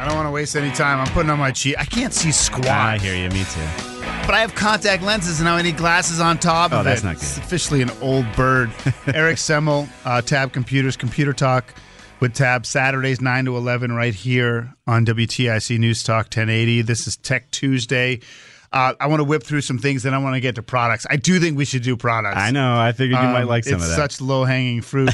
I don't want to waste any time. I'm putting on my cheat. I can't see squat. I hear you. Me too. But I have contact lenses, and now I need glasses on top of it. Oh, that's not good. It's officially an old bird. Eric Semmel, Tab Computers, Computer Talk with Tab, Saturdays 9 to 11 right here on WTIC News Talk 1080. This is Tech Tuesday. I want to whip through some things, then I want to get to products. I do think we should do products. I know. I figured you might like some of that. It's such low-hanging fruit.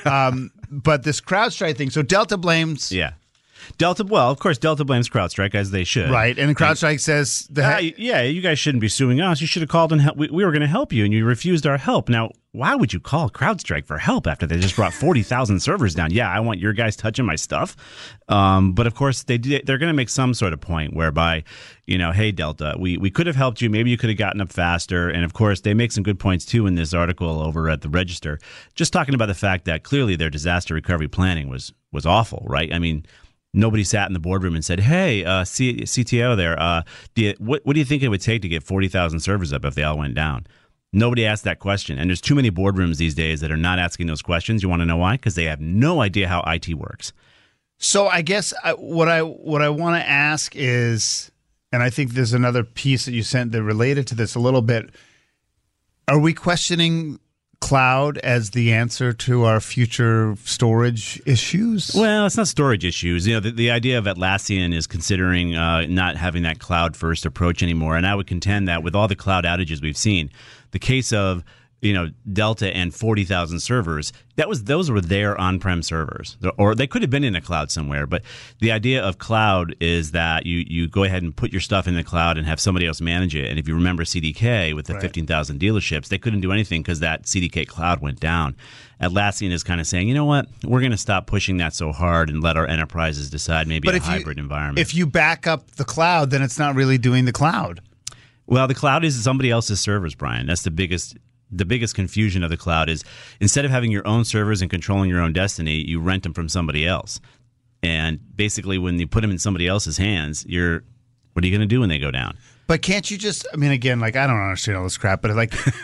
But this CrowdStrike thing, so Delta blames... Yeah. Delta, well, of course, Delta blames CrowdStrike, as they should. Right, and CrowdStrike says... yeah, you guys shouldn't be suing us. You should have called and help. We were going to help you, and you refused our help. Now, why would you call CrowdStrike for help after they just brought 40,000 servers down? Yeah, I want your guys touching my stuff. But, of course, they're going to make some sort of point whereby, hey, Delta, we could have helped you. Maybe you could have gotten up faster. And, of course, they make some good points, too, in this article over at the Register, just talking about the fact that clearly their disaster recovery planning was awful, right? I mean... Nobody sat in the boardroom and said, hey, CTO there, what do you think it would take to get 40,000 servers up if they all went down? Nobody asked that question. And there's too many boardrooms these days that are not asking those questions. You want to know why? Because they have no idea how IT works. So I guess what I want to ask is, and I think there's another piece that you sent that related to this a little bit, are we questioning cloud as the answer to our future storage issues? Well, it's not storage issues. The idea of Atlassian is considering not having that cloud first approach anymore. And I would contend that with all the cloud outages we've seen, the case of Delta and 40,000 servers, those were their on-prem servers, or they could have been in a cloud somewhere. But the idea of cloud is that you go ahead and put your stuff in the cloud and have somebody else manage it. And if you remember CDK with the right. 15,000 dealerships, they couldn't do anything because that CDK cloud went down. Atlassian is kind of saying, you know what, we're going to stop pushing that so hard and let our enterprises decide maybe a hybrid environment. If you back up the cloud, then it's not really doing the cloud. Well, the cloud is somebody else's servers, Brian. That's the biggest confusion of the cloud is instead of having your own servers and controlling your own destiny, you rent them from somebody else. And basically, when you put them in somebody else's hands, what are you going to do when they go down? But can't you just, again, I don't understand all this crap, but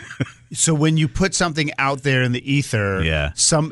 so when you put something out there in the ether, yeah.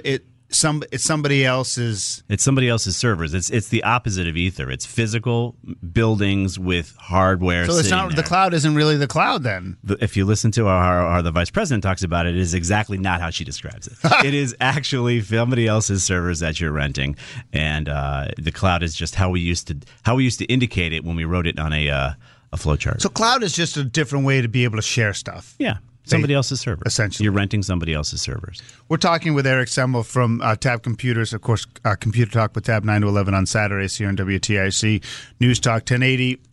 It's somebody else's. It's somebody else's servers. It's the opposite of ether. It's physical buildings with hardware. So it's not there. The cloud isn't really the cloud then. If you listen to how the vice president talks about it, it is exactly not how she describes it. It is actually somebody else's servers that you're renting, and the cloud is just how we used to indicate it when we wrote it on a flowchart. So cloud is just a different way to be able to share stuff. Yeah. Somebody else's server. Essentially. You're renting somebody else's servers. We're talking with Eric Semmel from Tab Computers, of course, Computer Talk with Tab 9 to 11 on Saturdays here on WTIC News Talk 1080.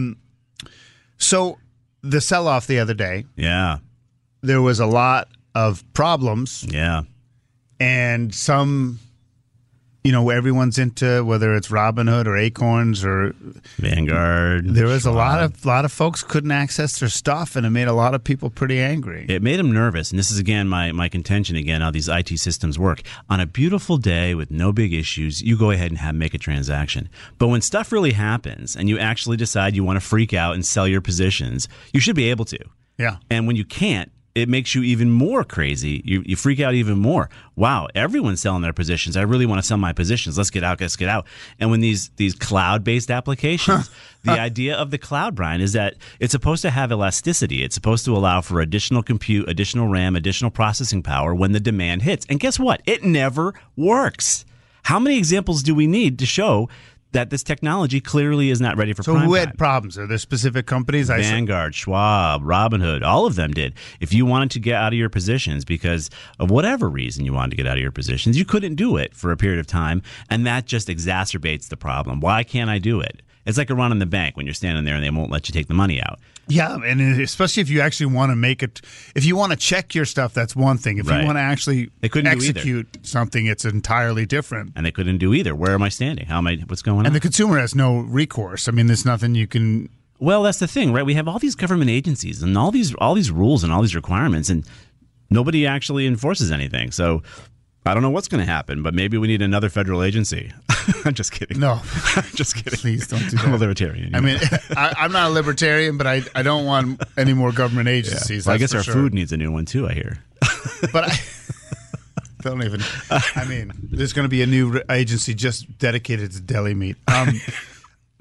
So the sell-off the other day. Yeah. There was a lot of problems. Yeah. And some... everyone's into whether it's Robinhood or Acorns or Vanguard. There was Schwab. a lot of folks couldn't access their stuff, and it made a lot of people pretty angry. It made them nervous, and this is again my contention again how these IT systems work. On a beautiful day with no big issues, you go ahead and make a transaction. But when stuff really happens, and you actually decide you want to freak out and sell your positions, you should be able to. Yeah. And when you can't, it makes you even more crazy. You freak out even more. Wow, everyone's selling their positions. I really want to sell my positions. Let's get out. And when these cloud-based applications, the idea of the cloud, Brian, is that it's supposed to have elasticity. It's supposed to allow for additional compute, additional RAM, additional processing power when the demand hits. And guess what? It never works. How many examples do we need to show that this technology clearly is not ready for prime time? So who had problems? Are there specific companies? Vanguard, Schwab, Robinhood, all of them did. If you wanted to get out of your positions because of whatever reason you wanted to get out of your positions, you couldn't do it for a period of time, and that just exacerbates the problem. Why can't I do it? It's like a run on the bank when you're standing there and they won't let you take the money out. Yeah, and especially if you actually want to make it, if you want to check your stuff, that's one thing. If you want to actually execute something, it's entirely different. And they couldn't do either. Where am I standing? What's going on? And the consumer has no recourse. There's nothing you can. Well, that's the thing, right? We have all these government agencies and all these rules and all these requirements, and nobody actually enforces anything. So I don't know what's going to happen, but maybe we need another federal agency. I'm just kidding. No. I'm just kidding. Please don't do that. I'm a libertarian. I'm not a libertarian, but I don't want any more government agencies. Yeah. Well, I guess our food needs a new one, too, I hear. But don't even. There's going to be a new agency just dedicated to deli meat.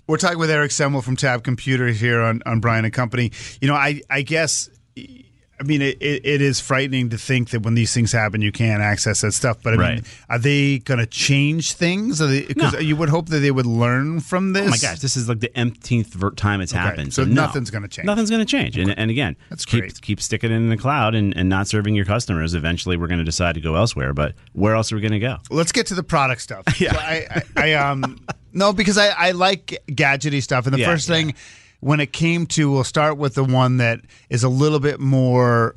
We're talking with Eric Semmel from Tab Computers here on Brian and Company. You know, I guess, I mean, it is frightening to think that when these things happen, you can't access that stuff. But I mean, are they going to change things? Because you would hope that they would learn from this. Oh my gosh, this is like the umpteenth time it's happened. So nothing's going to change. Nothing's going to change. Okay. And again, that's great. Keep sticking it in the cloud and not serving your customers. Eventually, we're going to decide to go elsewhere. But where else are we going to go? Let's get to the product stuff. Yeah. So no, because I like gadgety stuff. And the first thing, when it came to, we'll start with the one that is a little bit more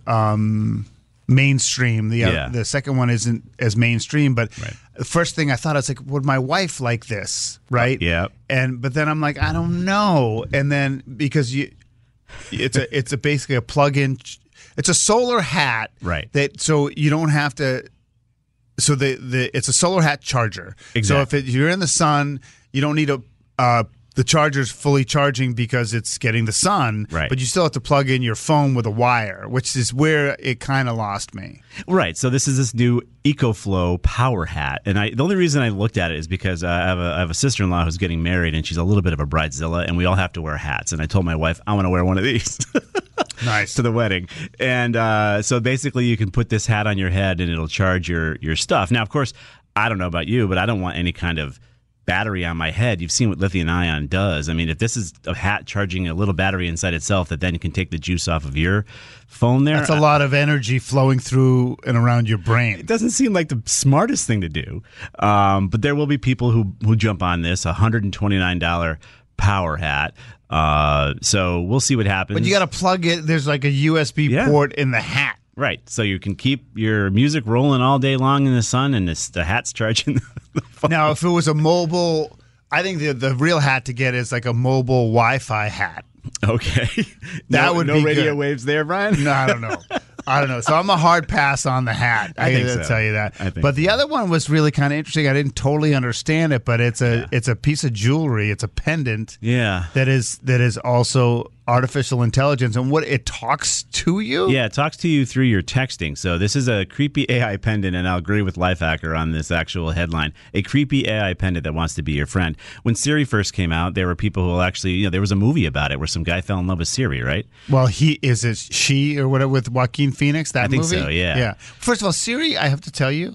mainstream. The second one isn't as mainstream, but the first thing I thought, I was like, would my wife like this? Right? But then I'm like, I don't know. And then because it's basically a plug-in. It's a solar hat. Right. So you don't have to. So it's a solar hat charger. Exactly. So if you're in the sun, you don't need the charger's fully charging because it's getting the sun. Right. But you still have to plug in your phone with a wire, which is where it kind of lost me. Right. So this is this new EcoFlow power hat, and the only reason I looked at it is because I have a sister-in-law who's getting married, and she's a little bit of a bridezilla, and we all have to wear hats. And I told my wife, I want to wear one of these. Nice. To the wedding. And so basically you can put this hat on your head and it'll charge your stuff. Now, of course, I don't know about you, but I don't want any kind of battery on my head. You've seen what lithium ion does. I mean, if this is a hat charging a little battery inside itself that then can take the juice off of your phone there. That's a lot of energy flowing through and around your brain. It doesn't seem like the smartest thing to do. But there will be people who jump on this, $129 power hat. So we'll see what happens. But you got to plug it. There's like a USB port in the hat. Right. So you can keep your music rolling all day long in the sun, and the hat's charging the phone. Now, if it was a mobile, I think the real hat to get is like a mobile Wi-Fi hat. Okay. That would be no radio good. waves there, Brian? No, I don't know. So I'm a hard pass on the hat. I gotta tell you that. But the other one was really kind of interesting. I didn't totally understand it, but it's a piece of jewelry. It's a pendant. Yeah. That is also artificial intelligence, and what it talks to you. Yeah, it talks to you through your texting. So this is a creepy AI pendant, and I'll agree with Lifehacker on this actual headline. A creepy AI pendant that wants to be your friend. When Siri first came out, there were people who actually, there was a movie about it where some guy fell in love with Siri, right? Well, she or whatever with Joaquin Phoenix? That movie? I think so, yeah. Yeah. First of all, Siri, I have to tell you,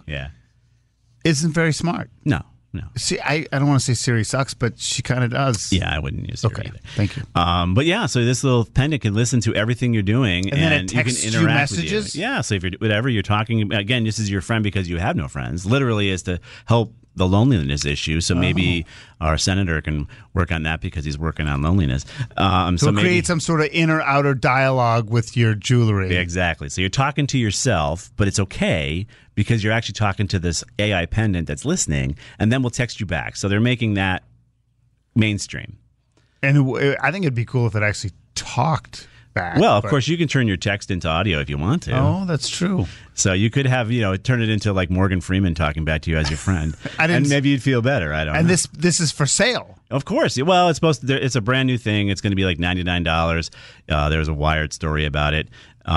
isn't very smart. No. See, I don't want to say Siri sucks, but she kind of does. Yeah, I wouldn't use Siri either. Thank you. But yeah, so this little pendant can listen to everything you're doing, and then it texts you can interact messages? with you. Yeah, so if you're whatever you're talking, again, this is your friend because you have no friends. Literally is to help the loneliness issue. So maybe our senator can work on that because he's working on loneliness. So create some sort of inner-outer dialogue with your jewelry. Exactly. So you're talking to yourself, but it's okay because you're actually talking to this AI pendant that's listening, and then we'll text you back. So they're making that mainstream. And I think it'd be cool if it actually talked back. Well, of course, you can turn your text into audio if you want to. Oh, that's true. So you could have, turn it into like Morgan Freeman talking back to you as your friend. And maybe you'd feel better. I don't know. And this is for sale. Of course. Well, it's a brand new thing. It's going to be like $99. There's a Wired story about it.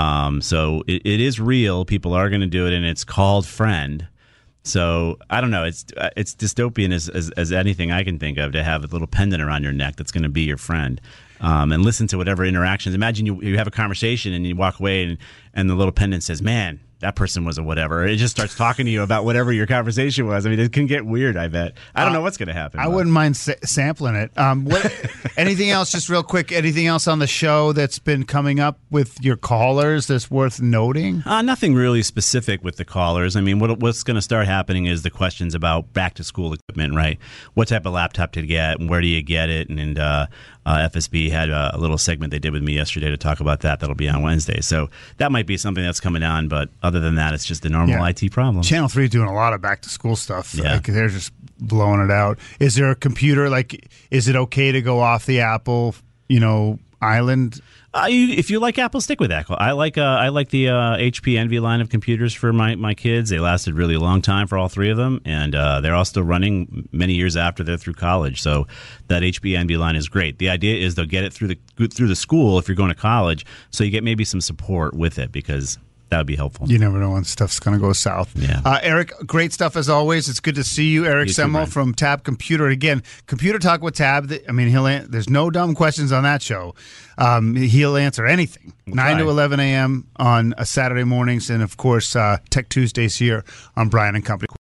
So it is real. People are going to do it, and it's called Friend. So I don't know. It's dystopian as anything I can think of to have a little pendant around your neck that's going to be your friend. And listen to whatever interactions. Imagine you have a conversation and you walk away and the little pendant says, "Man, that person was a whatever." It just starts talking to you about whatever your conversation was. I mean, it can get weird, I bet. I don't know what's going to happen. I wouldn't mind sampling it. Anything else, just real quick, anything else on the show that's been coming up with your callers that's worth noting? Nothing really specific with the callers. I mean, what's going to start happening is the questions about back-to-school equipment, right? What type of laptop to get and where do you get it? And FSB had a little segment they did with me yesterday to talk about that. That'll be on Wednesday. So that might be something that's coming on, but other than that, it's just the normal IT problem. Channel 3 is doing a lot of back-to-school stuff. Yeah. Like, they're just blowing it out. Is there a computer, is it okay to go off the Apple, island? If you like Apple, stick with Apple. I like the HP Envy line of computers for my kids. They lasted really a long time for all three of them, and they're all still running many years after they're through college. So that HP Envy line is great. The idea is they'll get it through the school if you're going to college, so you get maybe some support with it because That would be helpful. You never know when stuff's going to go south. Yeah. Eric, great stuff as always. It's good to see you. Eric Semmel from Tab Computer. Again, Computer Talk with Tab. I mean, there's no dumb questions on that show. He'll answer anything. 9 to 11 a.m. on Saturday mornings. And, of course, Tech Tuesdays here on Brian & Company.